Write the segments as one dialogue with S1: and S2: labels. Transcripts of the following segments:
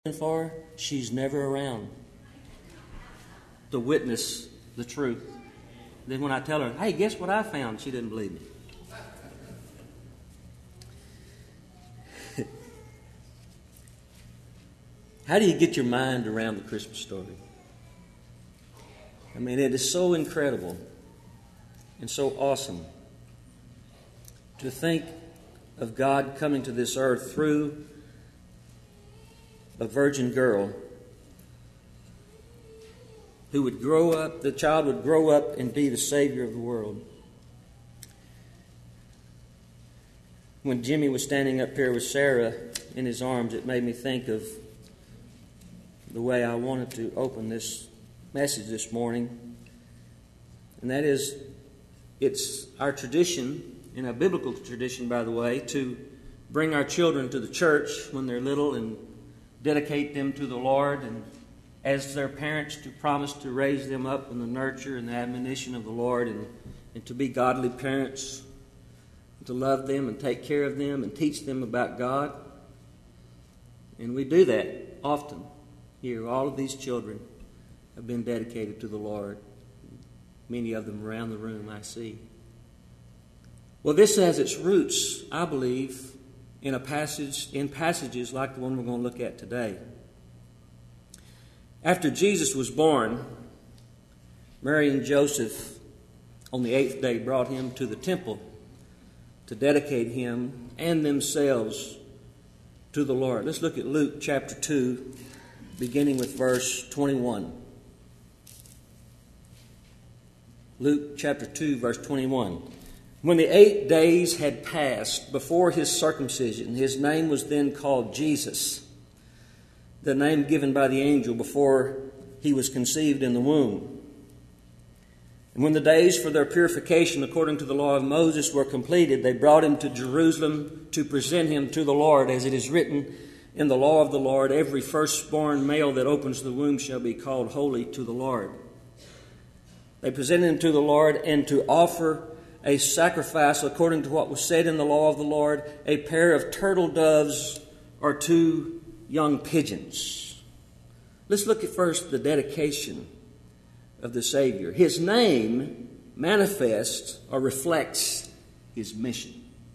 S1: for her, she's never around to witness the truth. Then when I tell her, hey, guess what I found? She didn't believe me. How do you get your mind around the Christmas story? I mean, it is so incredible and so awesome to think of God coming to this earth through a virgin girl who would grow up, the child would grow up and be the Savior of the world. When Jimmy was standing up here with Sarah in his arms, it made me think of the way I wanted to open this message this morning. And that is, it's our tradition, in a biblical tradition, by the way, to bring our children to the church when they're little and dedicate them to the Lord, and as their parents to promise to raise them up in the nurture and the admonition of the Lord, and to be godly parents, to love them and take care of them and teach them about God. And we do that often here. All of these children have been dedicated to the Lord. Many of them around the room I see. Well, this has its roots, I believe, in passages like the one we're going to look at today. After Jesus was born, Mary and Joseph, on the 8th day, brought him to the temple to dedicate him and themselves to the Lord. Let's look at Luke chapter 2, beginning with verse 21. Luke chapter 2, verse 21. When the 8 days had passed before his circumcision, his name was then called Jesus, the name given by the angel before he was conceived in the womb. And when the days for their purification according to the law of Moses were completed, they brought him to Jerusalem to present him to the Lord, as it is written in the law of the Lord, every firstborn male that opens the womb shall be called holy to the Lord. They presented him to the Lord, and to offer a sacrifice according to what was said in the law of the Lord, a pair of turtle doves or 2 young pigeons. Let's look at first the dedication of the Savior. His name manifests or reflects his mission.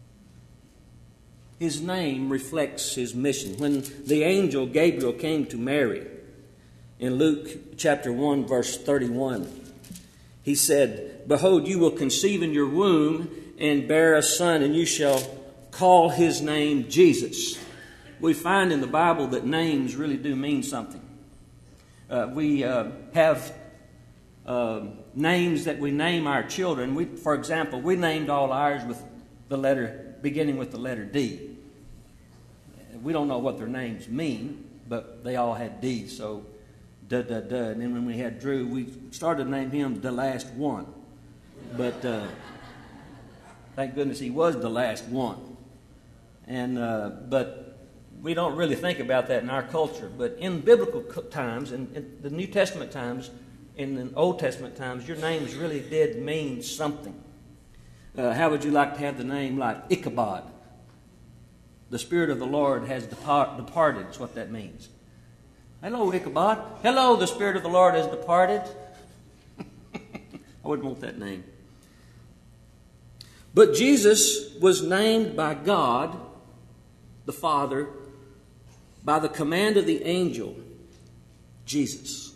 S1: His name reflects his mission. When the angel Gabriel came to Mary in Luke chapter 1, verse 31, he said, "Behold, you will conceive in your womb and bear a son, and you shall call his name Jesus." We find in the Bible that names really do mean something. We have names that we name our children. For example, we named all ours with the letter, beginning with the letter D. We don't know what their names mean, but they all had D, so duh. And then when we had Drew, we started to name him the last one. But thank goodness he was the last one. And but we don't really think about that in our culture. But in biblical times, in the New Testament times, in the Old Testament times, your names really did mean something. How would you like to have the name like Ichabod? The Spirit of the Lord has departed, is what that means. Hello, Ichabod. Hello, the Spirit of the Lord has departed. I wouldn't want that name. But Jesus was named by God, the Father, by the command of the angel, Jesus.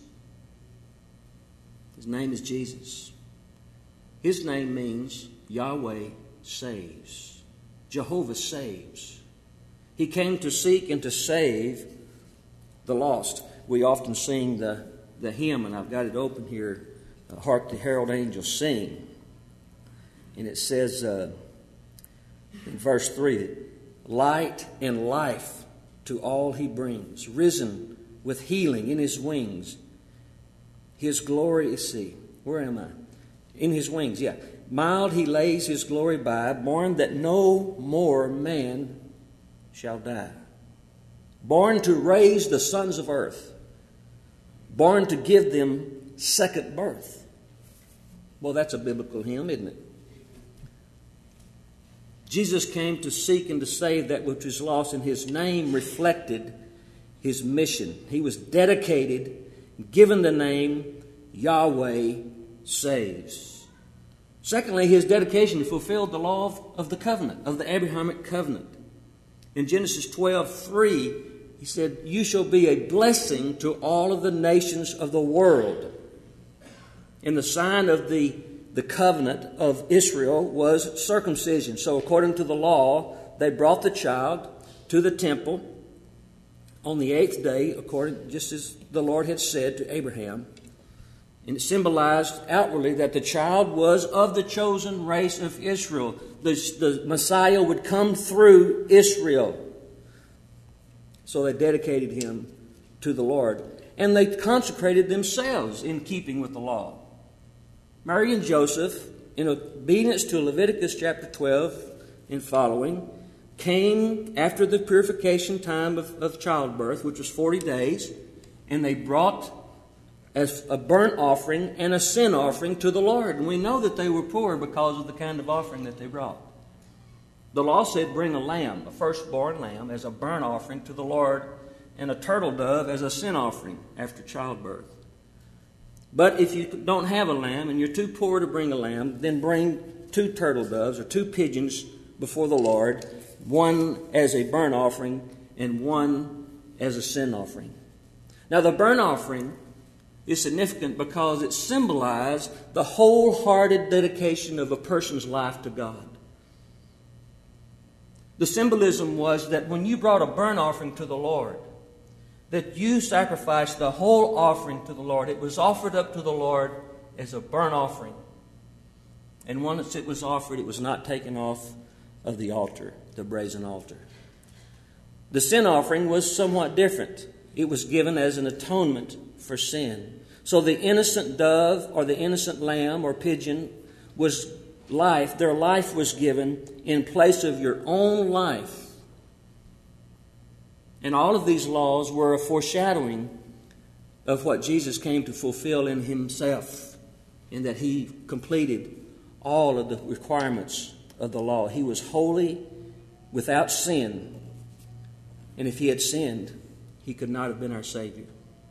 S1: His name is Jesus. His name means Yahweh saves. Jehovah saves. He came to seek and to save the lost. We often sing the hymn, and I've got it open here, Hark the Herald Angels Sing. And it says in verse 3, light and life to all he brings, risen with healing in his wings. His glory is see. Where am I? In his wings, yeah. Mild he lays his glory by, born that no more man shall die. Born to raise the sons of earth. Born to give them second birth. Well, that's a biblical hymn, isn't it? Jesus came to seek and to save that which was lost, and his name reflected his mission. He was dedicated, given the name Yahweh Saves. Secondly, his dedication fulfilled the law of the covenant, of the Abrahamic covenant. In Genesis 12:3, he said, "You shall be a blessing to all of the nations of the world." And the sign of the covenant of Israel was circumcision. So according to the law, they brought the child to the temple on the 8th day, just as the Lord had said to Abraham. And it symbolized outwardly that the child was of the chosen race of Israel. The Messiah would come through Israel. So they dedicated him to the Lord. And they consecrated themselves in keeping with the law. Mary and Joseph, in obedience to Leviticus chapter 12 and following, came after the purification time of childbirth, which was 40 days, and they brought as a burnt offering and a sin offering to the Lord. And we know that they were poor because of the kind of offering that they brought. The law said bring a lamb, a firstborn lamb, as a burnt offering to the Lord, and a turtle dove as a sin offering after childbirth. But if you don't have a lamb and you're too poor to bring a lamb, then bring 2 turtle doves or 2 pigeons before the Lord, one as a burnt offering and one as a sin offering. Now the burnt offering is significant because it symbolized the wholehearted dedication of a person's life to God. The symbolism was that when you brought a burnt offering to the Lord, that you sacrificed the whole offering to the Lord. It was offered up to the Lord as a burnt offering. And once it was offered, it was not taken off of the altar, the brazen altar. The sin offering was somewhat different. It was given as an atonement for sin. So the innocent dove or the innocent lamb or pigeon was life. Their life was given in place of your own life. And all of these laws were a foreshadowing of what Jesus came to fulfill in himself, in that he completed all of the requirements of the law. He was holy, without sin, and if he had sinned, he could not have been our Savior.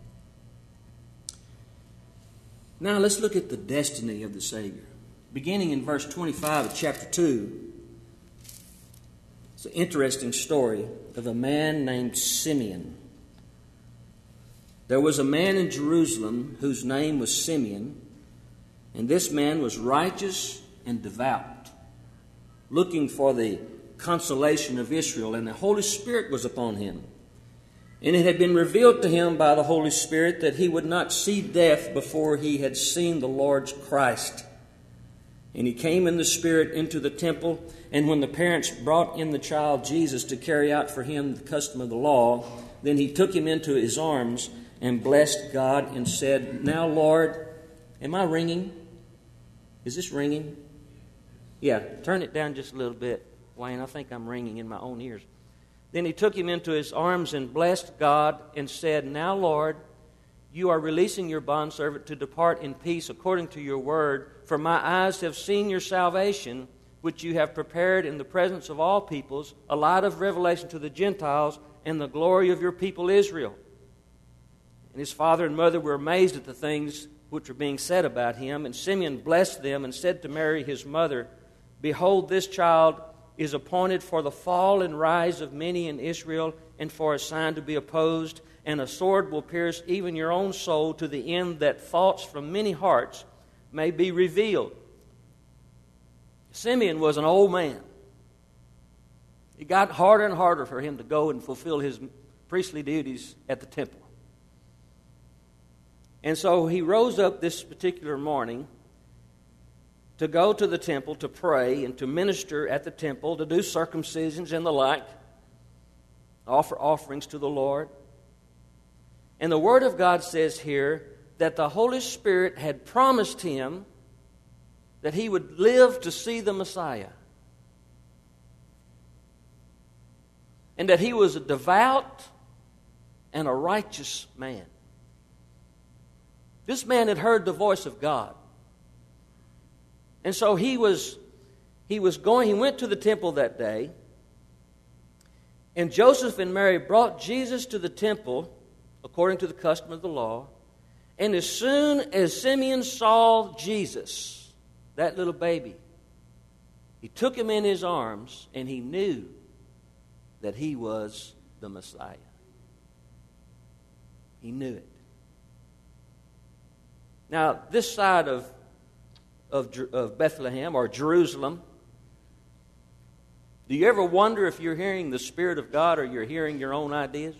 S1: Now let's look at the destiny of the Savior. Beginning in verse 25 of chapter 2, it's an interesting story of a man named Simeon. There was a man in Jerusalem whose name was Simeon, and this man was righteous and devout, looking for the consolation of Israel, and the Holy Spirit was upon him. And it had been revealed to him by the Holy Spirit that he would not see death before he had seen the Lord's Christ. And he came in the Spirit into the temple, and when the parents brought in the child Jesus to carry out for him the custom of the law, then he took him into his arms and blessed God and said, "Now, Lord," am I ringing? Is this ringing? Yeah, turn it down just a little bit, Wayne. I think I'm ringing in my own ears. Then he took him into his arms and blessed God and said, "Now, Lord, you are releasing your bondservant to depart in peace according to your word, for my eyes have seen your salvation, which you have prepared in the presence of all peoples, a light of revelation to the Gentiles, and the glory of your people Israel." And his father and mother were amazed at the things which were being said about him. And Simeon blessed them and said to Mary his mother, "Behold, this child is appointed for the fall and rise of many in Israel, and for a sign to be opposed, and a sword will pierce even your own soul, to the end that thoughts from many hearts may be revealed." Simeon was an old man. It got harder and harder for him to go and fulfill his priestly duties at the temple. And so he rose up this particular morning to go to the temple to pray and to minister at the temple, to do circumcisions and the like, offer offerings to the Lord. And the Word of God says here that the Holy Spirit had promised him that he would live to see the Messiah, and that he was a devout and a righteous man. This man had heard the voice of God. And so he went to the temple that day, And Joseph and Mary brought Jesus to the temple, according to the custom of the law. And as soon as Simeon saw Jesus, that little baby, he took him in his arms, and he knew that he was the Messiah. He knew it. Now, this side of Bethlehem, or Jerusalem, do you ever wonder if you're hearing the Spirit of God or you're hearing your own ideas?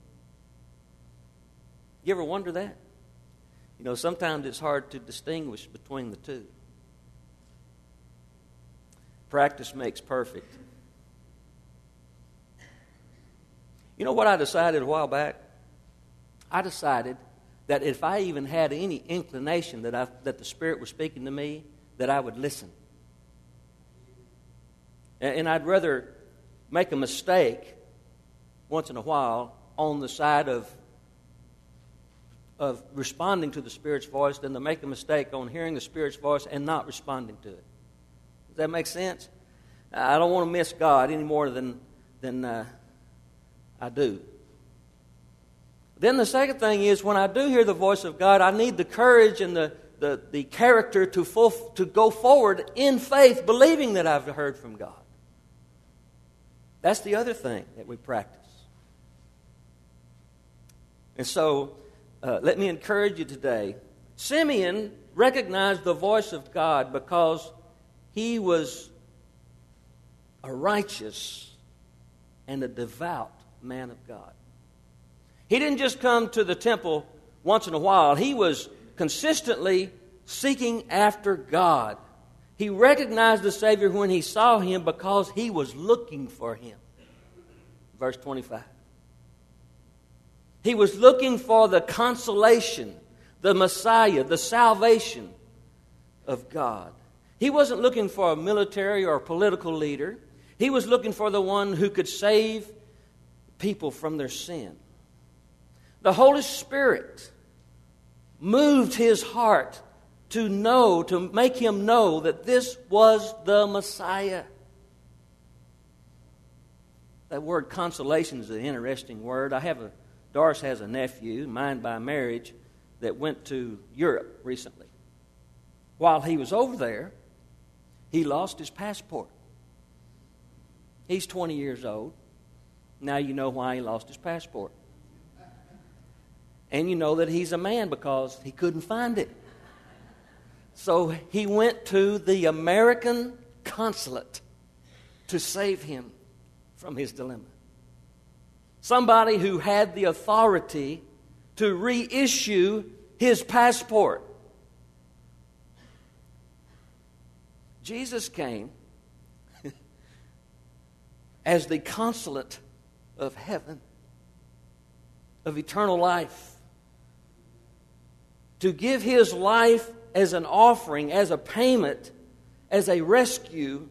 S1: You ever wonder that? You know, sometimes it's hard to distinguish between the two. Practice makes perfect. You know what I decided a while back? I decided that if I even had any inclination that the Spirit was speaking to me, that I would listen. And I'd rather make a mistake once in a while on the side of responding to the Spirit's voice than to make a mistake on hearing the Spirit's voice and not responding to it. Does that make sense? I don't want to miss God any more than I do. Then the second thing is, when I do hear the voice of God, I need the courage and the character to go forward in faith, believing that I've heard from God. That's the other thing that we practice. And so, let me encourage you today. Simeon recognized the voice of God because he was a righteous and a devout man of God. He didn't just come to the temple once in a while. He was consistently seeking after God. He recognized the Savior when he saw him because he was looking for him. Verse 25. He was looking for the consolation, the Messiah, the salvation of God. He wasn't looking for a military or political leader. He was looking for the one who could save people from their sin. The Holy Spirit moved his heart to make him know that this was the Messiah. That word consolation is an interesting word. Doris has a nephew, mine by marriage, that went to Europe recently. While he was over there, he lost his passport. He's 20 years old. Now you know why he lost his passport. And you know that he's a man because he couldn't find it. So he went to the American consulate to save him from his dilemma. Somebody who had the authority to reissue his passport. Jesus came as the consulate of heaven, of eternal life, to give his life as an offering, as a payment, as a rescue,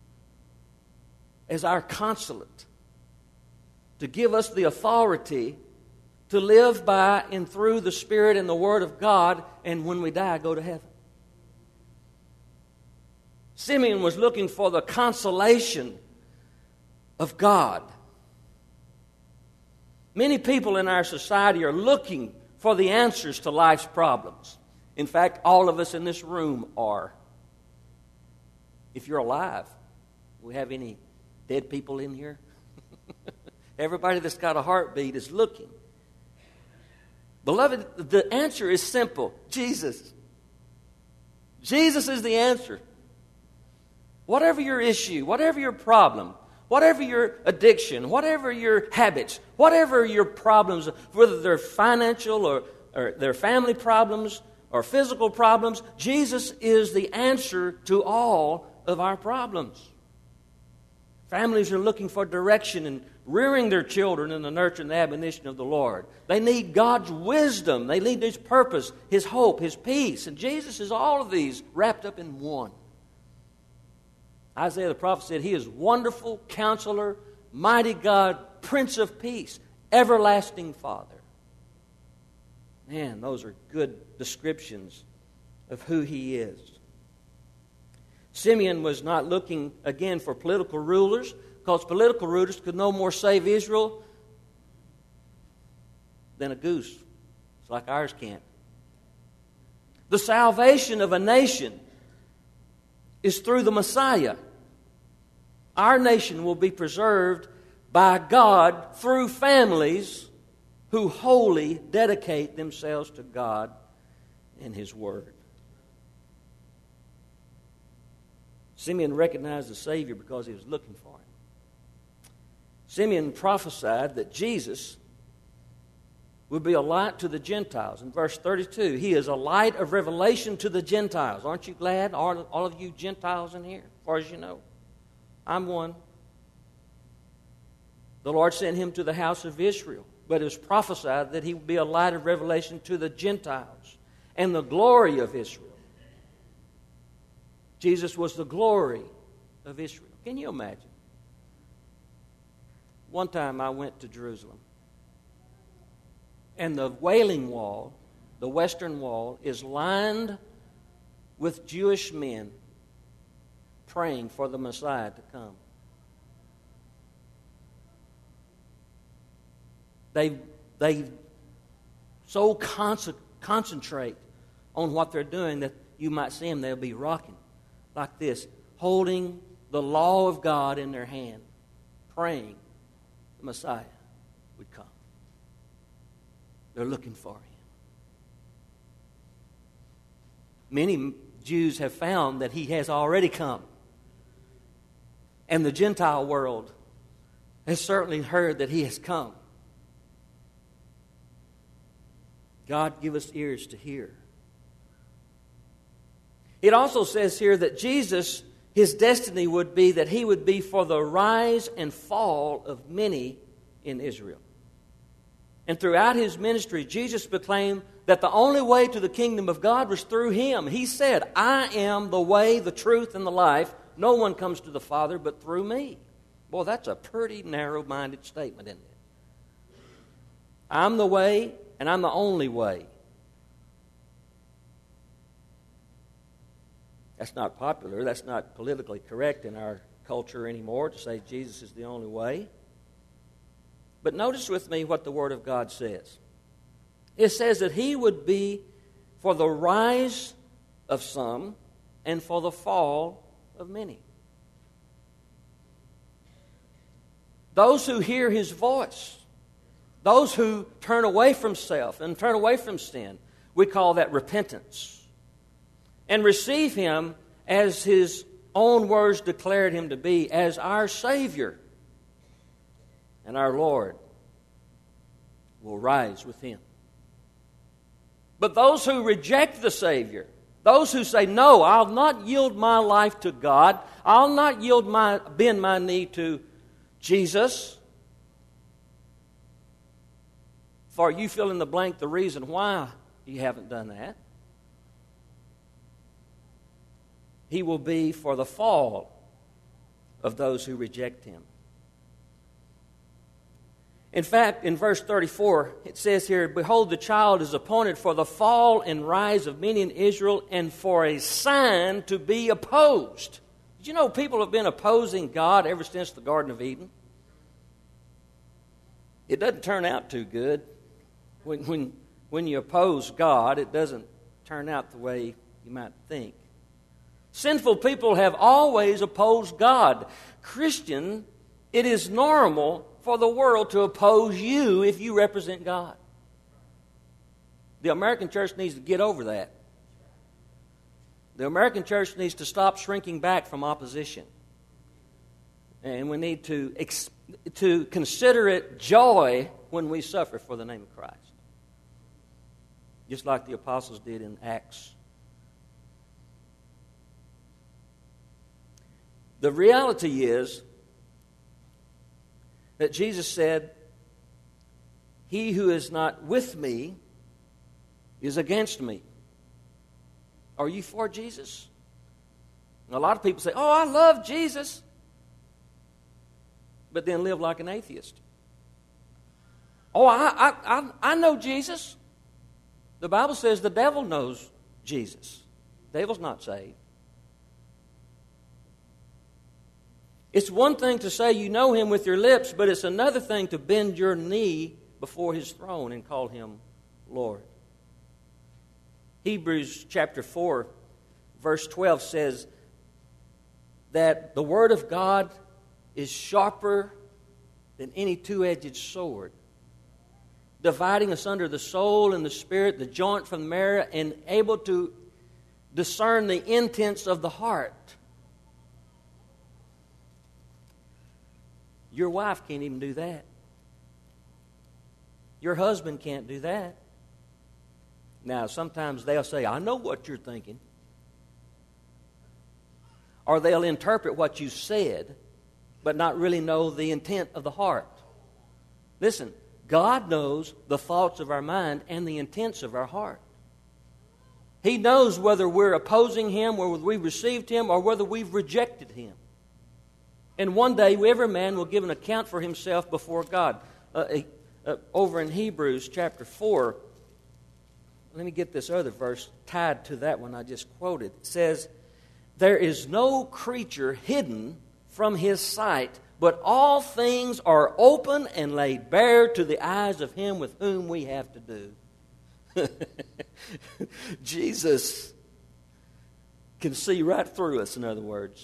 S1: as our consulate, to give us the authority to live by and through the Spirit and the Word of God, and when we die, go to heaven. Simeon was looking for the consolation of God. Many people in our society are looking for the answers to life's problems. In fact, all of us in this room are. If you're alive, do we have any dead people in here? Everybody that's got a heartbeat is looking. Beloved, the answer is simple. Jesus. Jesus is the answer. Whatever your issue, whatever your problem, whatever your addiction, whatever your habits, whatever your problems, whether they're financial or they're family problems or physical problems, Jesus is the answer to all of our problems. Families are looking for direction and rearing their children in the nurture and the admonition of the Lord. They need God's wisdom. They need His purpose, His hope, His peace. And Jesus is all of these wrapped up in one. Isaiah the prophet said, He is wonderful, Counselor, mighty God, Prince of Peace, everlasting Father. Man, those are good descriptions of who He is. Simeon was not looking, again, for political rulers, because political rulers could no more save Israel than a goose. It's like ours can't. The salvation of a nation is through the Messiah. Our nation will be preserved by God through families who wholly dedicate themselves to God and His Word. Simeon recognized the Savior because he was looking for Him. Simeon prophesied that Jesus would be a light to the Gentiles. In verse 32, He is a light of revelation to the Gentiles. Aren't you glad, all of you Gentiles in here, as far as you know? I'm one. The Lord sent Him to the house of Israel, but it was prophesied that He would be a light of revelation to the Gentiles and the glory of Israel. Jesus was the glory of Israel. Can you imagine? One time I went to Jerusalem, and the Wailing Wall, the Western Wall, is lined with Jewish men praying for the Messiah to come. They so concentrate on what they're doing that you might see them, they'll be rocking like this, holding the law of God in their hand, praying the Messiah would come. They're looking for Him. Many Jews have found that He has already come. And the Gentile world has certainly heard that He has come. God, give us ears to hear. It also says here that Jesus, His destiny would be that He would be for the rise and fall of many in Israel. And throughout His ministry, Jesus proclaimed that the only way to the kingdom of God was through Him. He said, I am the way, the truth, and the life. No one comes to the Father but through me. Boy, that's a pretty narrow-minded statement, isn't it? I'm the way, and I'm the only way. That's not popular. That's not politically correct in our culture anymore to say Jesus is the only way. But notice with me what the Word of God says. It says that He would be for the rise of some and for the fall of many. Those who hear His voice, those who turn away from self and turn away from sin, we call that repentance. And receive Him as His own words declared Him to be, as our Savior and our Lord, will rise with Him. But those who reject the Savior, those who say, no, I'll not yield my life to God, I'll not bend my knee to Jesus, for you fill in the blank the reason why you haven't done that, He will be for the fall of those who reject Him. In fact, in verse 34, it says here, behold, the child is appointed for the fall and rise of many in Israel, and for a sign to be opposed. Did you know people have been opposing God ever since the Garden of Eden? It doesn't turn out too good. When you oppose God, it doesn't turn out the way you might think. Sinful people have always opposed God. Christian, it is normal for the world to oppose you if you represent God. The American church needs to get over that. The American church needs to stop shrinking back from opposition. And we need to consider it joy when we suffer for the name of Christ. Just like the apostles did in Acts. The reality is that Jesus said, he who is not with me is against me. Are you for Jesus? And a lot of people say, oh, I love Jesus, but then live like an atheist. Oh, I know Jesus. The Bible says the devil knows Jesus. The devil's not saved. It's one thing to say you know Him with your lips, but it's another thing to bend your knee before His throne and call Him Lord. Hebrews chapter 4, verse 12 says that the Word of God is sharper than any two-edged sword, dividing asunder the soul and the spirit, the joint from the marrow, and able to discern the intents of the heart. Your wife can't even do that. Your husband can't do that. Now, sometimes they'll say, I know what you're thinking. Or they'll interpret what you said, but not really know the intent of the heart. Listen, God knows the thoughts of our mind and the intents of our heart. He knows whether we're opposing Him, whether we've received Him, or whether we've rejected Him. And one day, every man will give an account for himself before God. Over in Hebrews chapter 4, let me get this other verse tied to that one I just quoted. It says, there is no creature hidden from His sight, but all things are open and laid bare to the eyes of Him with whom we have to do. Jesus can see right through us, in other words.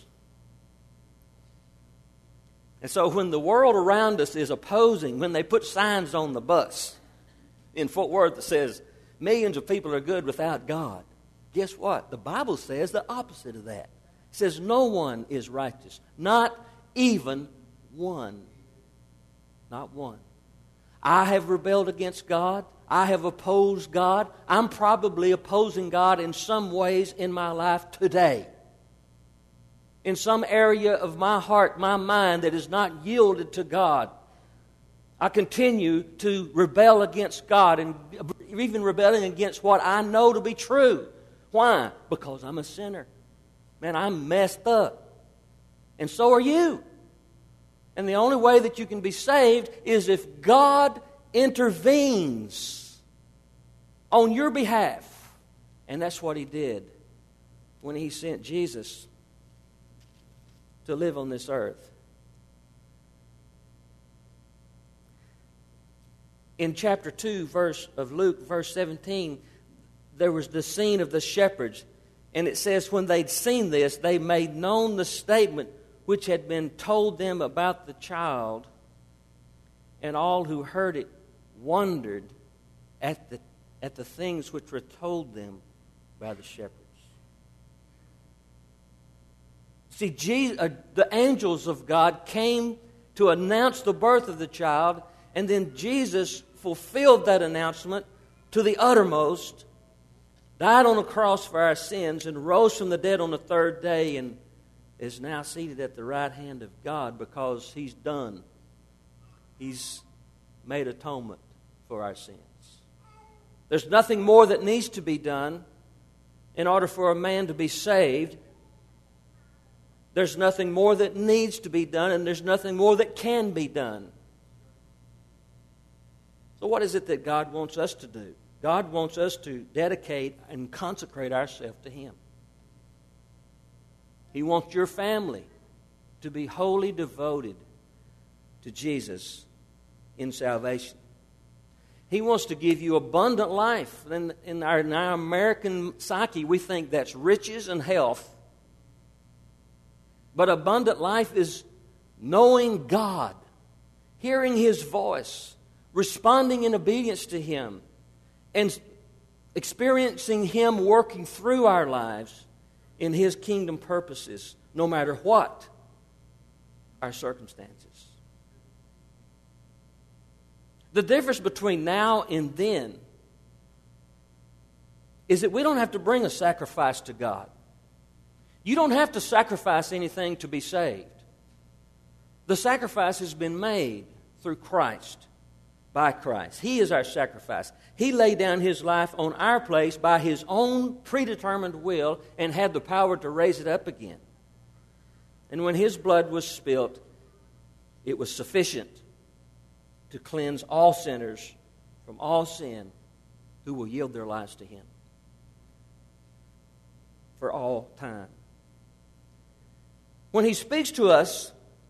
S1: And so when the world around us is opposing, when they put signs on the bus in Fort Worth that says, millions of people are good without God, guess what? The Bible says the opposite of that. It says no one is righteous, not even one. Not one. I have rebelled against God. I have opposed God. I'm probably opposing God in some ways in my life today. In some area of my heart, my mind that is not yielded to God. I continue to rebel against God and even rebelling against what I know to be true. Why? Because I'm a sinner. Man, I'm messed up. And so are you. And the only way that you can be saved is if God intervenes on your behalf. And that's what He did when He sent Jesus to live on this earth. In chapter 2 of Luke, verse 17, there was the scene of the shepherds. And it says, when they'd seen this, they made known the statement which had been told them about the child. And all who heard it wondered at the things which were told them by the shepherds. See, the angels of God came to announce the birth of the child, and then Jesus fulfilled that announcement to the uttermost, died on the cross for our sins, and rose from the dead on the third day, and is now seated at the right hand of God because He's done. He's made atonement for our sins. There's nothing more that needs to be done in order for a man to be saved. There's nothing more that needs to be done, and there's nothing more that can be done. So what is it that God wants us to do? God wants us to dedicate and consecrate ourselves to Him. He wants your family to be wholly devoted to Jesus in salvation. He wants to give you abundant life. In our American psyche, we think that's riches and health. But abundant life is knowing God, hearing His voice, responding in obedience to Him, and experiencing Him working through our lives in His kingdom purposes, no matter what our circumstances. The difference between now and then is that we don't have to bring a sacrifice to God. You don't have to sacrifice anything to be saved. The sacrifice has been made through Christ, by Christ. He is our sacrifice. He laid down His life on our place by His own predetermined will and had the power to raise it up again. And when His blood was spilt, it was sufficient to cleanse all sinners from all sin who will yield their lives to Him for all time. When He speaks to us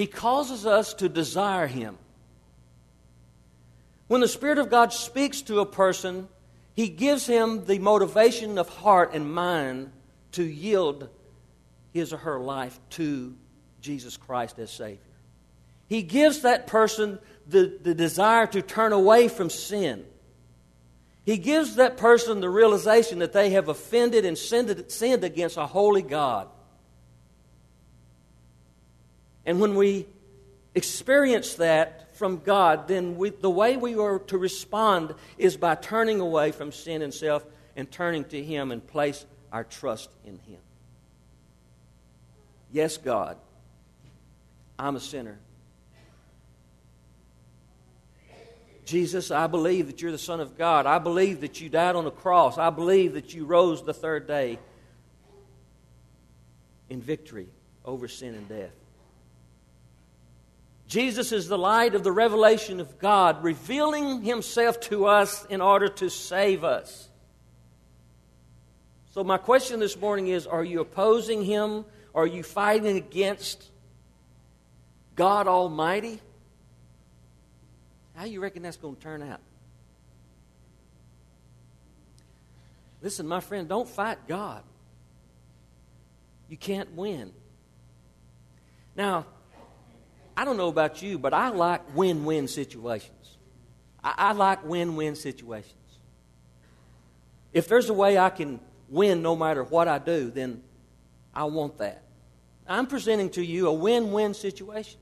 S1: He causes us to desire Him. When the Spirit of God speaks to a person, He gives him the motivation of heart and mind to yield his or her life to Jesus Christ as Savior. He gives that person the desire to turn away from sin. He gives that person the realization that they have offended and sinned against a holy God. And when we experience that from God, then the way we are to respond is by turning away from sin and self and turning to Him and place our trust in Him. Yes, God, I'm a sinner. Jesus, I believe that You're the Son of God. I believe that You died on the cross. I believe that You rose the third day in victory over sin and death. Jesus is the light of the revelation of God, revealing Himself to us in order to save us. So my question this morning is, are you opposing Him? Are you fighting against God Almighty? How do you reckon that's going to turn out? Listen, my friend, don't fight God. You can't win. Now, I don't know about you, but I like win-win situations. I like win-win situations. If there's a way I can win no matter what I do, then I want that. I'm presenting to you a win-win situation.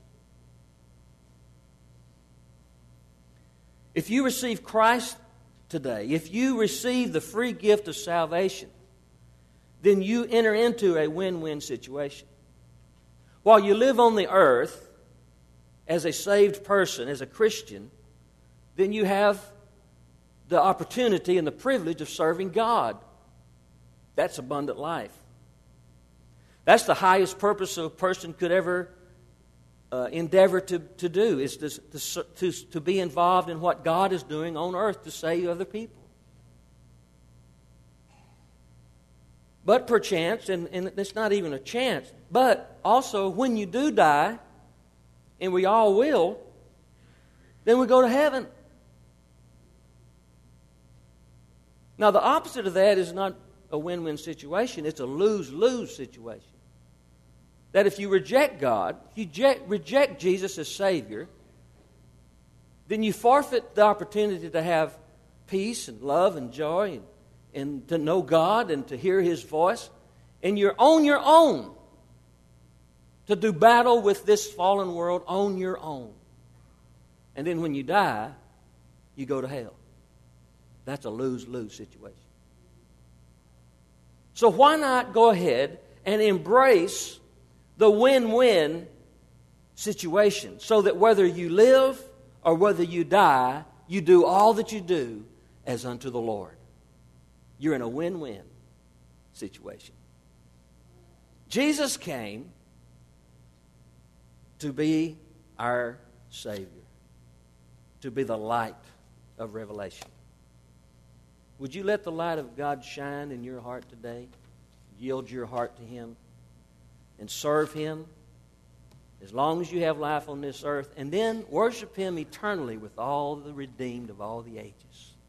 S1: If you receive Christ today, if you receive the free gift of salvation, then you enter into a win-win situation. While you live on the earth as a saved person, as a Christian, then you have the opportunity and the privilege of serving God. That's abundant life. That's the highest purpose a person could ever endeavor to do, is to be involved in what God is doing on earth to save other people. But perchance, and it's not even a chance, but also when you do die, and we all will, then we go to heaven. Now, the opposite of that is not a win-win situation. It's a lose-lose situation. That if you reject God, if you reject Jesus as Savior, then you forfeit the opportunity to have peace and love and joy and to know God and to hear His voice. And you're on your own to do battle with this fallen world on your own. And then when you die, you go to hell. That's a lose-lose situation. So why not go ahead and embrace the win-win situation, so that whether you live or whether you die, you do all that you do as unto the Lord. You're in a win-win situation. Jesus came to be our Savior, to be the light of revelation. Would you let the light of God shine in your heart today? Yield your heart to Him and serve Him as long as you have life on this earth, and then worship Him eternally with all the redeemed of all the ages.